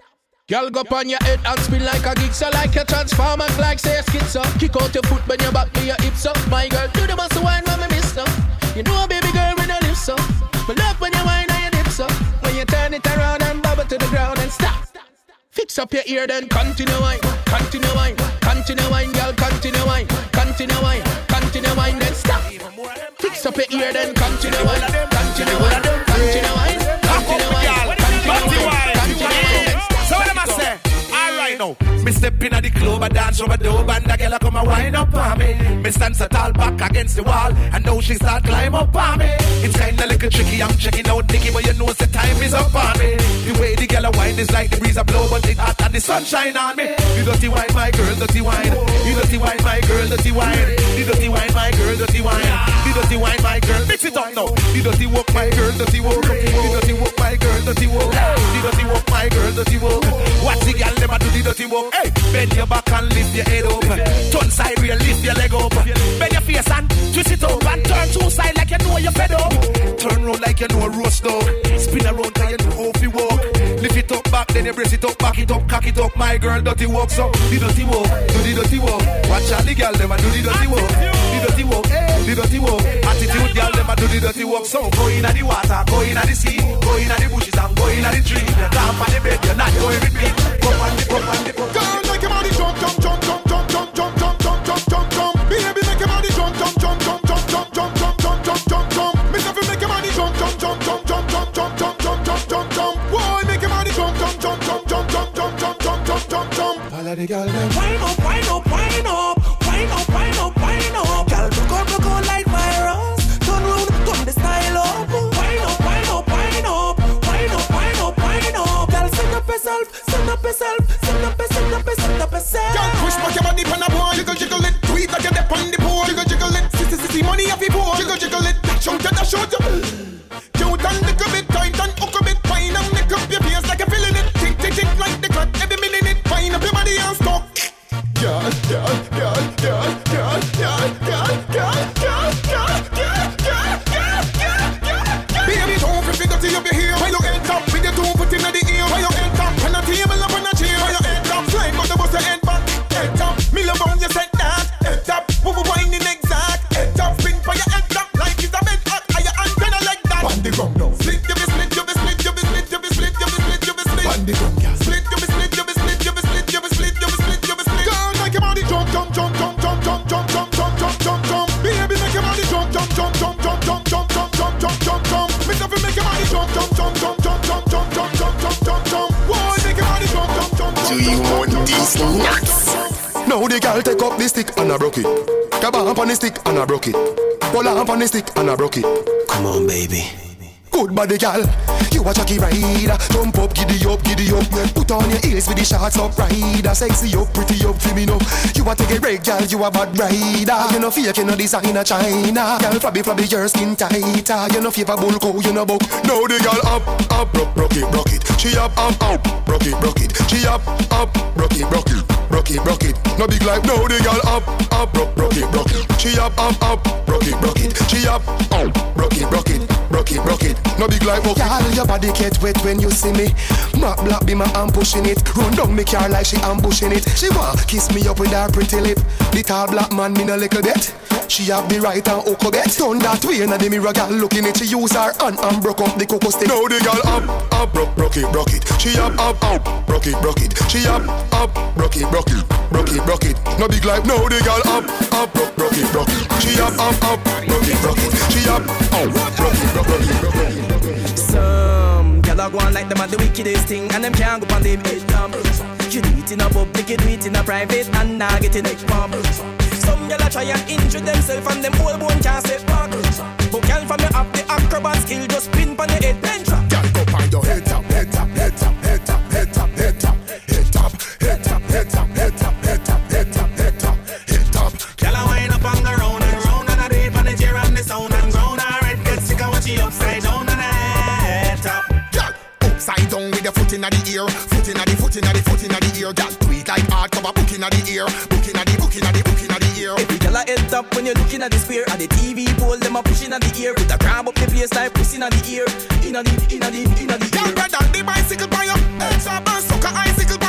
Girl, go on your head and spin like a gig, so like a transformer, like say a schizo. Kick out your foot when you back me your hips up. My girl, do the muscle wine when me miss so. You know, baby girl, when I live so. But love when you wine and you dip so. When you turn it around and bubble to the ground and stop. Fix up your ear, then continue wine, continue wine, continue wine, girl, continue wine, continue wine, continue wine, then stop. Fix up your ear, then continue wine, continue wine, continue wine, continue wine, continue wine, continue wine. So what am I say? Alright now, me step in at the club, I dance over the dope, and the girl come and wind up on me. Me stand so tall back against the wall, and now she start climb up on me. It's kinda little tricky, I'm checking out Nicky, but you know the time is up on me. The way the girl a wine is like the breeze a blow, but it hot and the sunshine on me. The dirty wine, my girl, dirty wine. The dirty wine, my girl, dirty wine. The dirty wine, my girl, dirty wine. The dirty wine, my girl, mix it up now. The dirty walk, my girl, dirty walk. The dirty walk, my girl, dirty walk. The dirty walk, my girl, dirty walk. Watch the girl never do the dirty walk. Hey, bend your back and lift your head up. Turn side real, lift your leg up. Bend your face and twist it up and turn two side like you know you're fed up. Turn round like you know a roast dog. Spin around cause you know how to walk. Lift it up back, then you brace it up, back it up, cock it up. My girl, dirty walk, so the dirty walk, do the dirty walk. Watch out the girl, them a do the dirty walk. The dirty walk, the dirty walk. Attitude girl, them a do the dirty walk. So go in the water, go in the sea, go in the bushes and go in the tree. You can't on the bed, you're not going with me. Go on the, go on the, go on the. Girl, make your body jump, jump, jump, jump, jump, jump, jump, jump, jump, jump, jump, jump. Baby, make your body jump, jump, jump, jump, jump, jump, jump, jump, jump, jump, jump, jump. Me never make your body jump, jump, jump, jump, jump, jump, jump, jump, jump, jump, jump, jump. Boy, make your body jump, jump, jump, jump, jump, jump, jump, jump, jump, jump, jump, jump. All of the girls them. Wind up, wind up, wind up, wind up, wind up, wind up. Girl, broke out, broke out like virus. Turn round, turn the style up. Wind up, wind up, wind up, wind up, wind up, wind up. Girl, send up yourself, send up yourself, send up, send up, send up yourself. Girl, push back your body on a boy. Jiggle, jiggle it, do it like you're dip on the pole. Jiggle, jiggle it, sissy, sissy, money off the pole. Jiggle, jiggle it, dash out, dash out. Cute and lick a bit tight and hook a bit fine and lick up your face like you're feeling it. Tick, tick, tick like the clock every minute. Wind up your body and stop. Girl, girl, girl, girl, girl, girl, girl, girl, girl, girl, girl, girl, girl, girl, girl. Baby, don't forget to see up your hair. While you head up, with your two foot in the ear. While you head up, on a table up on a chair. While you head up, slide on the bus, your head back, head up. Me love how you said that, head up. Move a winding exact, head up. Spin for your head up, like it's a bed hot. Are you antenna like that? Band the gum now. Split, you be split, you be split, you be split, you be split, you be split, you be split. Band the gum, girl. Split, you be split, you be split, you be split, you be split, you be split, you be split. Girl, make your body jump, jump, jump, jump, jump, jump, jump, jump, jump, jump, jump, jump. Baby, make your body jump, jump, jump, jump, jump, jump, jump, jump, jump, jump, jump, jump. Make up make your body jump, jump, jump, jump, jump, jump, jump, jump, jump, jump, jump, jump. Boy, make your body jump, jump, jump, jump. Do you want these nuts? Now the girl take up the stick and I broke it. Grab up on the stick and I broke it. Pull up on the stick and I broke it. Come on, baby. Good body, gal. You a jockey rider. Jump up, giddy up, giddy up. Put on your heels with the shorts up, rider. Sexy up, pretty up, feeling up. You a take a break, gal. You a bad rider. You no fake, you no designer China. Gal, flabby, flabby, your skin tighter. You no favor bull cow, you no buck. Now the gal up, up, broke, broke it, broke it. She up, up, up, broke it, broke it. She up, up, broke it, broke it. Broke it, broke it. No big life. Now the gal up, up, broke, broke it, broke it. She up, up, up, broke it, broke it. She up, up, broke it, broke it. Broke it, broke it. No big like broke it. Girl, your body get wet when you see me. Mac black be my arm pushing it. Run down me car like she ambushing it. She want kiss me up with her pretty lip. The tall black man mean a little bit. She have the right and hook bet. Turn that way in the mirror, girl looking it. She use her hand and broke up the cocoa stick. Now the girl up, up, broke, broke it, broke it. She up, up, up, broke it, broke it. She up, up, broke it, broke it, broke it, broke it. No big like now the girl up, up, broke, broke it, broke it. She up, up, up, broke it, broke it. She up, up, broke it, broke it, broke it. Some gyal a go on like them at the wickedest thing, and them can't go on them head down. You do it in a public, you do it in a private, and now get it like palm. Some gyal a try and injure themselves, and them whole bone can't step back. But gyal from you have the acrobat skill, just spin pon the head, then drop. Gyal go find your head top, head top, head top, head top, head top, head top, head top, head top, head top, head top, head top, head top, head top, head top. Gyal a wind up on the round and round, and a do it on the chair and the sound and ground. Her head get sick and watch she upside down and head top. Gyal upside down with the foot inna the ear, foot inna the foot inna the foot inna the ear. Gyal tweet like hardcover book inna the ear, book inna the book inna the book inna the ear. Every gyal a head top when you're looking at the spear, and the T V pole them a pushing at the ear. With a grab up the place like pussy inna the ear, inna the inna the inna the ear. Gyal ride on the bicycle by your head top and suck a icicle.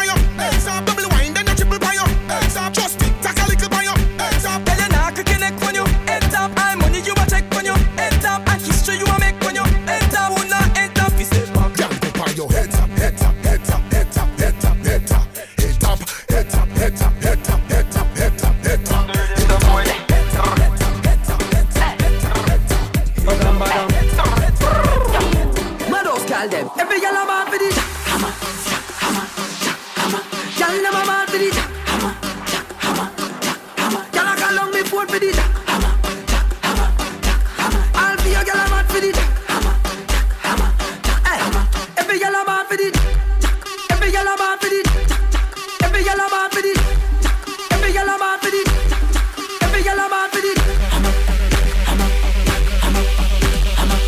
Girl, them a ball for the jack hammer, jack hammer, jack hammer. Girl, I call on me phone for the jack hammer, jack hammer, jack hammer. All for your girl a ball for the jack hammer, jack hammer, jack hammer. Every girl a ball for the jack, every girl a ball for the jack, every girl a ball for the jack, every girl a ball for the jack, every girl a ball for the hammer, hammer, hammer, hammer,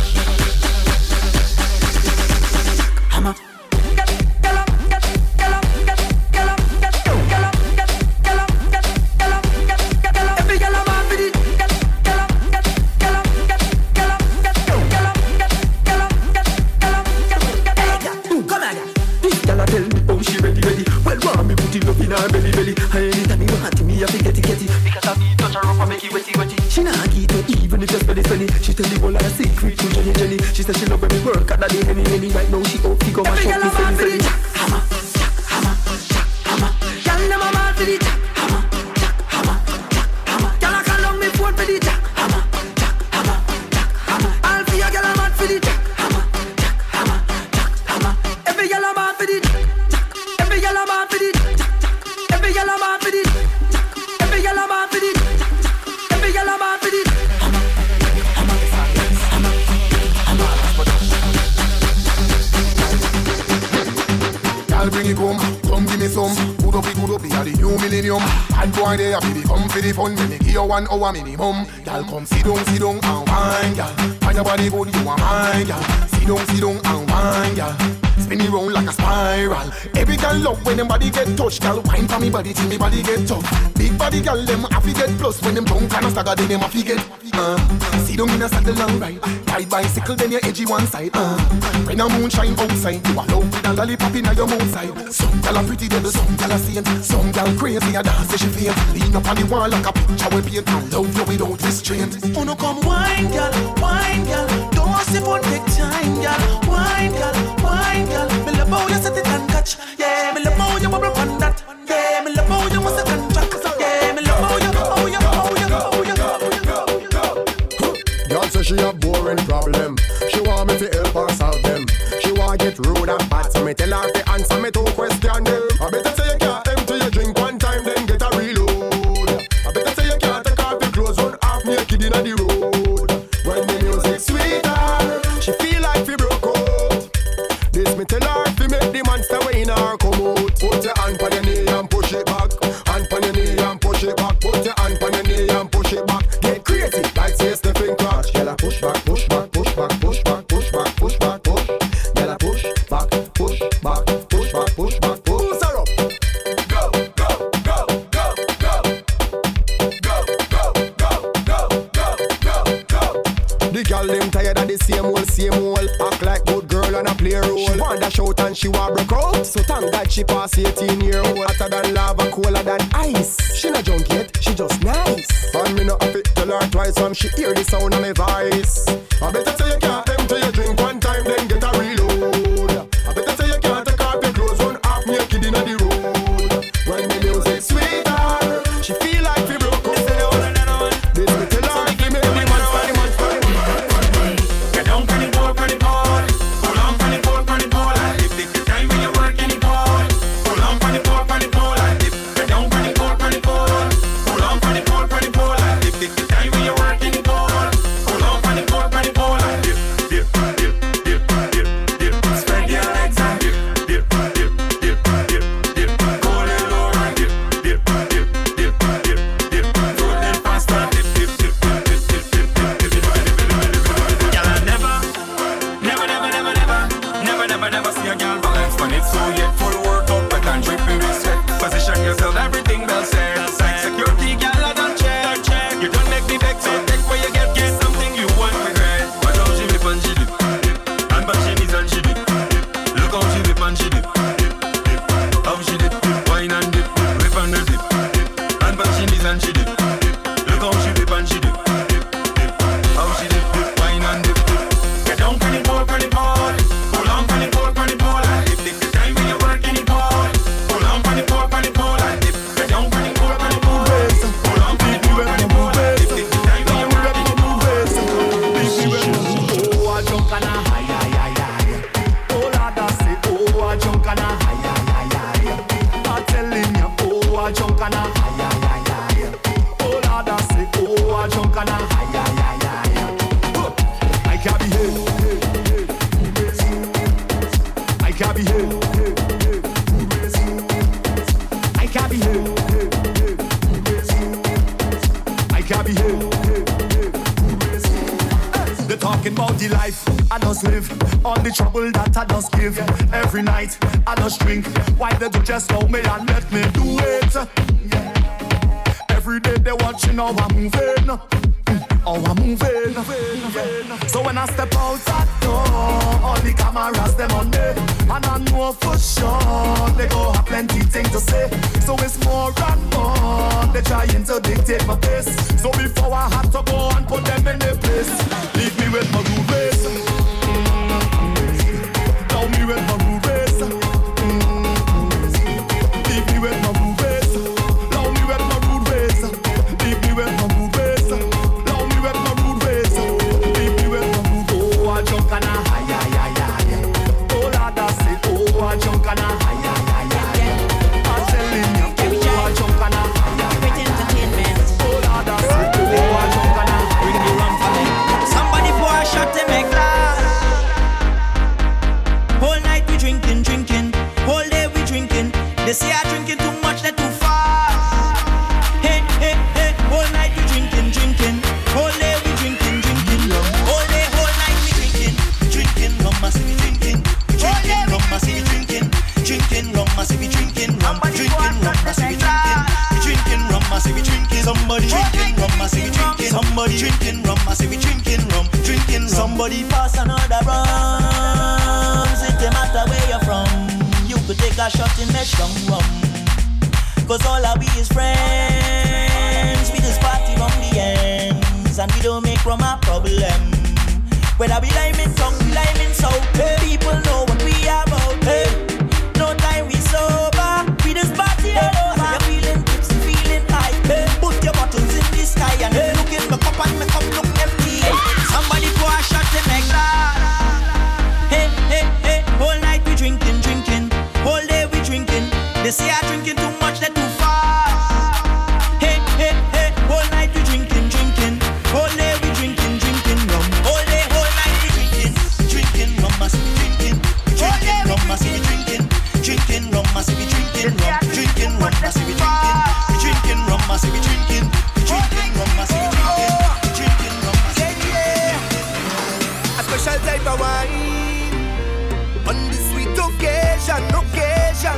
hammer. Belly, belly. Anytime you want me, I fi get it, get it. Because I need touch her up and make it wetty, wetty. She nah give me even if you spend it, spend it. She tell me all her secret to Jenny, Jenny. She said she love when me work at the day, any, any. Right now she up, she go and shop me, sell me, sell me. Hammer, jack hammer, jack hammer. Girl, them a ball for the jack hammer, jack hammer, jack hammer. Girl, I call on me phone for the jack hammer, jack hammer, jack hammer. All for your girl a ball for the jack hammer, jack hammer, jack hammer. Every girl a ball for the jack, every girl a ball for the jack. Every girl a ball for the jack, every girl a ball for the jack, every girl a ball for the hammer, hammer, hammer, hammer. Girl, bring it home, come give me some. Good up, good up, you're the new millennium. And boy, they have to come for the fun. Let me give you one hour minimum. Girl, come sit down, sit down and wine, girl. Find your body good, you want mine, girl. Sit down, sit down and wine, girl. Spin it round like a spiral. Every girl love when them body get touched. Girl, wine for me body till me body get tough. Big body girl, them have to get plus. When them drunk and a stagger, then them have to get uh. See them in a saddle long ride. Ride bicycle, then you edgy one side uh. When a moonshine outside, you are love with a lollipop in your mouth side. Some girl a pretty devil, some girl a saint. Some girl crazy, a dance she faint. Lean up on the wall like a picture we paint. And love you without restraint. Oh no, come wine, girl, wine, girl. Don't sip on big time, girl. Wine, girl, wine, girl. Me love how you set it and catch. Yeah, me love how you bubble on that. Yeah, me love how you must contract. Yeah, me love how you, how you, how you, how you, how you. Girl say she have boring problem. She want me to help her solve them. She want get rude and bad, so me tell her to answer me two questions. Them. I better say you can't empty your drink one time, then get a reload. I better say you can't take off your clothes, run half naked inna the road. When the music sweeter, she feel like she broke out. This me tell her to make the monster way in her come out. Put your hand on your knee and push it back. Hand on your knee and push it back. Put your hand on your knee and push it back. Get crazy like say Stephen Crouch. Girl, I push back, push back, push back, push back, push back, push back, push. Girl, I push back, push back, push back, push back, push. Push her up. Go, go, go, go, go. Go, go, go, go, go, go, go. The girl them tired of the same old, same old. Act like good girl and a play role. She want to shout and she want broke out. So thank God she pass eighteen year old. Hotter than lava, colder than ice. She not drunk yet, she just nice. And me not have to tell her twice when she hear the sound of my voice. I better say you can't empty your drink one time, then get a reload. I better say you can't take off your clothes, run half naked inna the road. When the music sweeter, she feel like she broke out. This me tell her to make the man stand, man stand. Get down for the pole, for the pole. Pull on for the pole, for the pole. If take the time when you work in the pole. Pull on for the pole, for the pole. Get down for the pole, for the pole. Pull on for the pole, for the pole. If take the time when you work in the pole. Pull on for the pole, for the pole. can't behave. I can't behave. They're talking about the life I just live, all the trouble that I just give. Every night I just drink. Why they do just know me and let me do it? Yeah. Every day they watching how I'm moving, how I'm moving. Yeah. So when I step out that door, all the cameras them on me, and I know for sure they go have plenty things to say. So it's more and more they trying to dictate my pace. So before I have to go and put them in their place, leave me with my rude ways. Tell me with my rude ways. Leave me with my rude ways. Tell me with my rude ways. Leave me with my rude ways. Tell me with my rude ways. Leave me with my rude. Oh, I jump and I high, high, high, high. Oh, Lord, I say, oh, I jump and I high, high, high, high. I'm telling you, oh, I jump and I high, high, high. Oh, Lord, I say, oh, I jump and I bring the rum for me. Somebody pour a shot in my glass. Whole night we drinking, drinking. Whole day we drinking. They say I drinking too much, they too fast. Hey, hey, hey. Whole night we drinking, drinking. Whole day we drinking, drinking. Whole day, whole night we drinking, drinking. Rum must be drinking, drinking. Rum must be drinking, drinking. Rum must be drinking, rum drinking. Rum must be drinking, drinking. Rum must be drinking. Somebody drinking, rum must be drinking. Somebody drinking, rum must be drinking, rum drinking. Somebody pass another rum. It don't matter where you're from. You could take a shot in that strong rum. Cause all I be is friends. We just party from the ends, and we don't make rum a problem. Whether we liming tongue, we liming so hey, people know what we are about. Hey, no time we sober. We just party all over. You're feeling tipsy, feeling high. Hey, put your bottles in the sky and hey, look in my cup and my cup look empty. Somebody pour a shot in my glass. Hey, hey, hey. Whole night we drinking, drinking. Whole day we drinking. They say I drinking too much, they too fast. Hey, hey, hey. Whole night we drinking, drinking. Whole day we drinking, drinking rum. Whole day, whole night we drinking, drinking rum must be drinking, drinking rum must be drinking, drinking rum must be drinking rum, drinking rum must be drinking, drinking rum must be drinking, drinking rum must be drinking, drinking rum must be drinking. A special type of wine on this sweet occasion, occasion.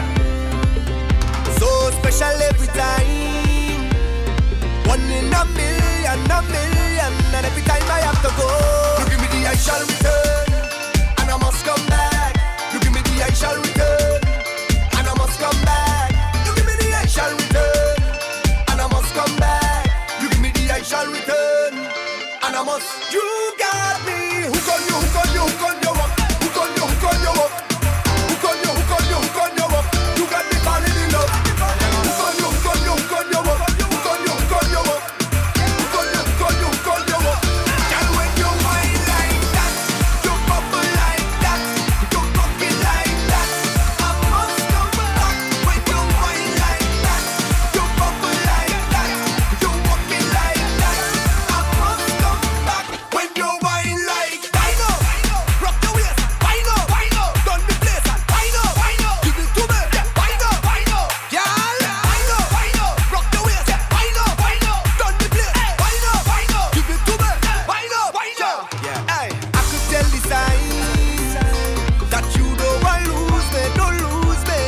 So special every time. One in a million, a million. And every time I have to go, you give me the I shall return, and I must come back. You give me the I shall return, and I must come back. You give me the I shall return, and I must come back. You give me the I shall return, and I must. You got me. Hook on you, hook on you, hook on you up. Hook on you, hook on you up. Hook on you, hook on you, hook on you up. You got me falling in love. Hook on you, hook on you, hook on you up. Hook on you, hook on you up. Hook on you, hook on you, hook on you up. And when you whine like that, you bubble like that, you rock it like that, I must come back. When you whine like that, you bubble like that, you rock it like that, I must come back. When you whine like that, I know, rock the waist, I know, I know, done the place, I know, I know, give it to me, I know, I know, girl, I know, I know, rock the waist, I know, I know, done the place, I know, I know, give it to me, I know, I know, hey, I could tell the signs that you don't want lose me, don't lose me,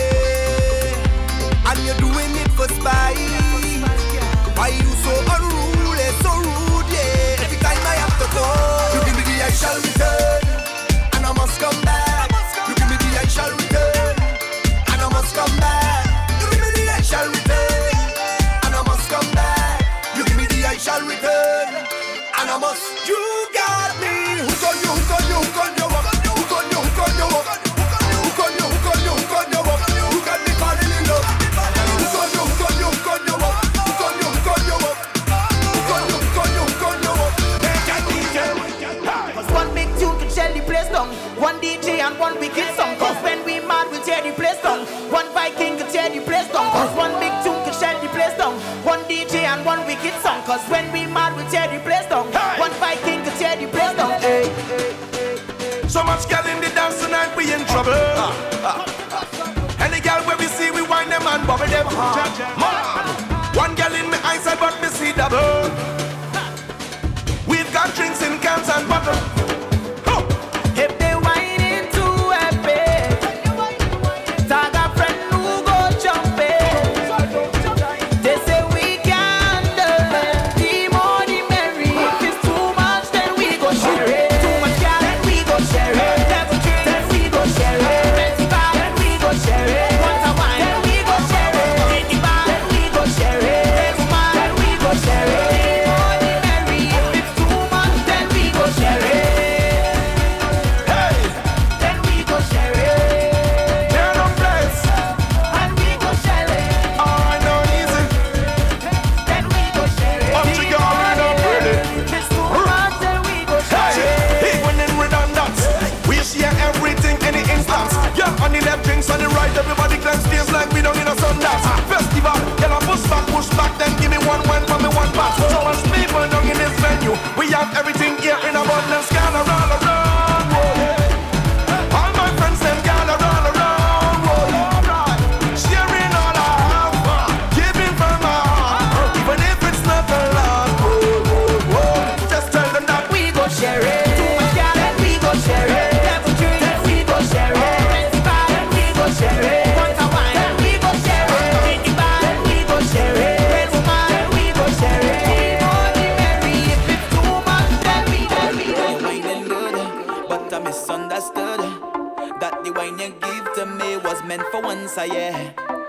and you're doing it for spite. Why you so unruly, so rude, yeah? Every time I have to go, you give me the I shall return, and I must come back. You give me the I shall return, and I must come back. You give me the I shall return, and I must come back. You give me the I shall return, and I must. You got me. Hook on you, hook on you, hook on you up. Hook on you, hook on you up. Hook on you, hook on you, hook on you up. You got me falling in love. Hook on you, hook on you, hook on you up. Hook on you, hook on you up. Hook on you, hook on you, hook on you up. Hey, can D J. Cause one big tune could shell the place down. One D J and one wicked song. Cause when we mad, we tear the place down. One Viking could tear the place down. Cause one big tune could shell the place down. One D J and one wicked song. Cause when we mad, we tear the place down. One Viking could tear the place down. Hey. So much girl in the dance tonight, we in trouble. Any girl where we see, we wind them and bubble them.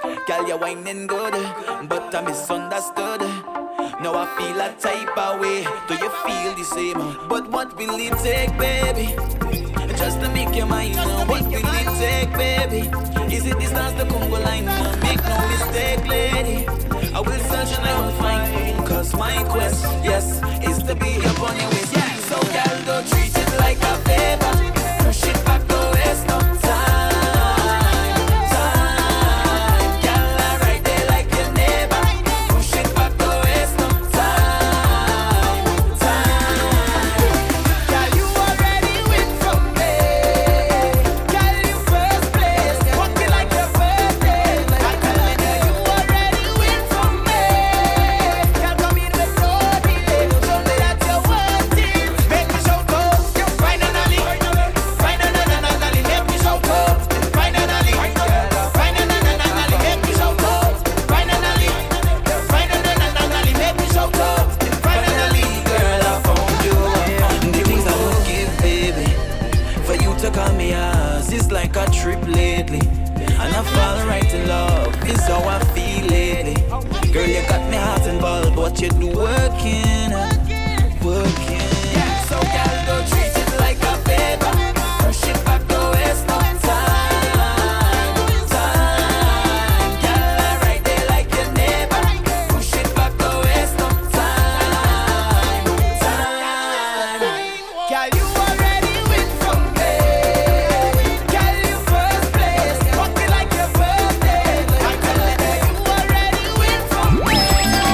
Girl, you're whining good, but I misunderstood. Now I feel a type of way. Do you feel the same? But what will it take, baby? Just to make your mind know. What will it take, baby? Is it distance to Congo line? Make no mistake, lady. I will search and I will find you. Cause my quest, yes, is to be upon your waist. Yeah. So girl, don't treat it like a favor. Push it back, don't waste no time. What you do working, working. Yeah. So girl, don't treat it like a favor. Push it back, don't waste no time, time. Girl, I right there like your neighbor. Push it back, don't waste no time, time. Girl, you already win from me. Girl, you first place. Walk me like your birthday. I can let you already win from me.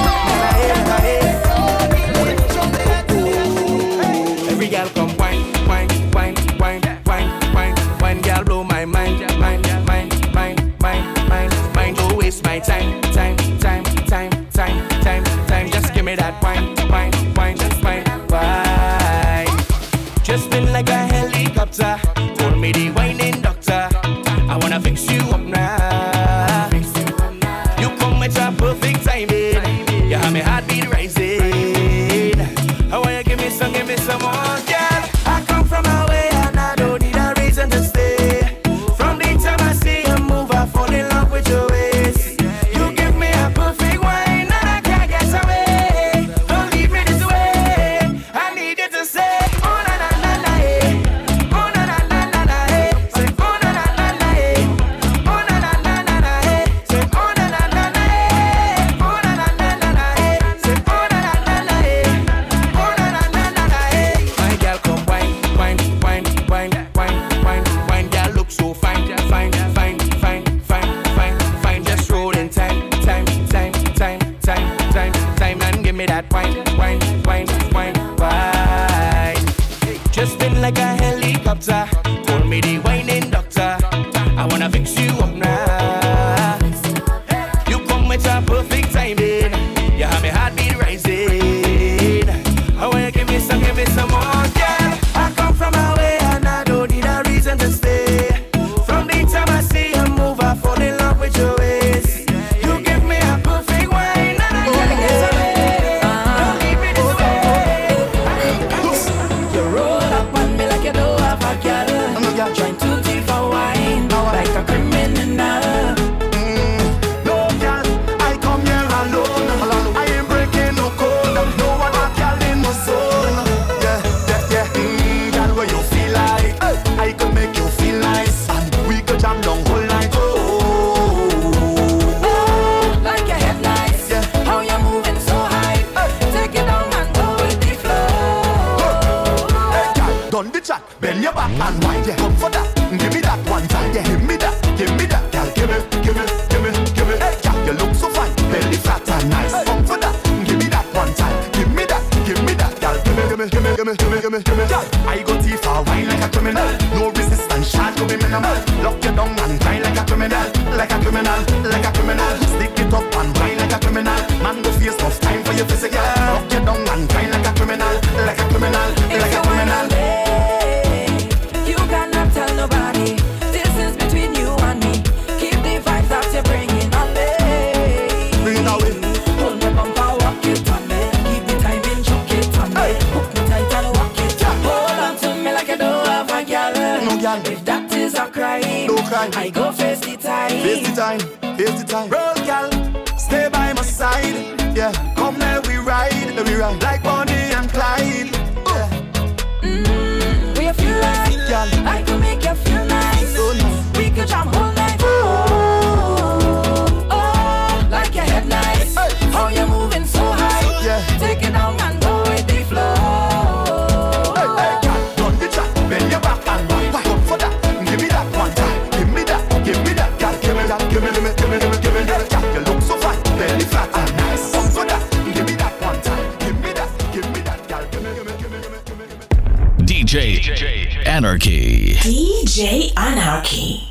Every girl come wine, wine, wine, wine, wine, wine, wine. Girl blow my mind, mind, mind, mind, mind, mind, mind. Don't waste my time, time, time, time, time, time, time. Just give me that wine, wine, wine, wine, wine. Just been like a helicopter. Call me the whining doctor. I wanna fix you up now. You come at your perfect timing. You have me heartbeat rising. I want you give me some, give me some more, girl. I come from away and I don't need a reason to stay. From the time I see you move, I fall in love with your ways. You give me a perfect wine and I can't get away. Don't leave me this way. I need you to say, oh na na na na eh. Oh na na na na na eh. Say oh na na na na eh. Oh na na na na na eh. Say oh na na na na eh. Oh na na na na na eh. Say oh na na na na eh. Oh na na na na na eh. My girl come wine, wine, wine, wine, wine, wine, wine. Girl look so fine, fine, fine, fine, fine, fine, fine. Just roll in time, time, time, time, time, time, time, and give me that wine, wine, wine, wine, wine. Just been like a helicopter. Call me the whining doctor. I wanna fix you up now. You come with your perfect timing. You have me heartbeat rising. I want you give me some, give me some more, girl. I come from away and I don't need a reason to stay. From the time I see you move, I fall in love with your ways. You give me a perfect wine and I can't get away. Don't leave me this way. You roll up on me like you don't have a girl. Trying to thief a wine like a criminal. No girl, I come here alone. I ain't breaking no code. No other girl in my soul. Yeah, yeah, yeah. Mm, girl, where you feel like I could make you feel nice, and we could jam down whole night. Oh, Oh, like your headlights. Yeah. How you moving so high? Take it down and go with the flow. hey, girl, done the chat. Bend your back and wind your hip for that. Give me that one time. Yeah, give me that, give me that, girl. Give me, give me, give me, give me. Hey, girl, you look so fine, belly fat and nice. Come for that. Give me that one time. Give me that, give me that, girl. Give me, give me, give me, give me, give me, give me, give me. Girl, I go too far, wine like a criminal. No resistance, shot to be minimal. Lock you down and grind like a criminal, like a criminal, like a criminal. Stick it up and wine like a criminal. Man, go face enough time for your physical. Lock you down and grind like a criminal, like a criminal, like a criminal. You cannot tell nobody. This is between you and me. Keep the vibes that you're bringing on me. Bring it away. Hold me bumper, walk it on me. Keep the timing, choke it on me. Hook me tight and walk it on. Hold on to me like you don't have a girl. No girl. If that is a crime, No crime. I go face the time. Face the time. waste the time. Roll, gal, stay by my side. Yeah, come let we ride, let we ride like Bonnie and Clyde. Yeah. Mm, we feel like, gal, I can make you feel nice. So nice. We could jam all night. Oh, oh, like your head nice. Hey. How you moving so high? Yeah. Take it down and go with the flow. Hey, hey, gal, run the track, bend your back and ride. Come for that, give me that one time. Give me that, give me that, gal, give me that, give me, give me, give me, give me, give me that. Gal, you look so fine, belly fat and nice. Come for that, give me that one time. Give me that, give me that, gal, give me, give me, give me, give me, give me, give me. D J Anarchy. D J Anarchy.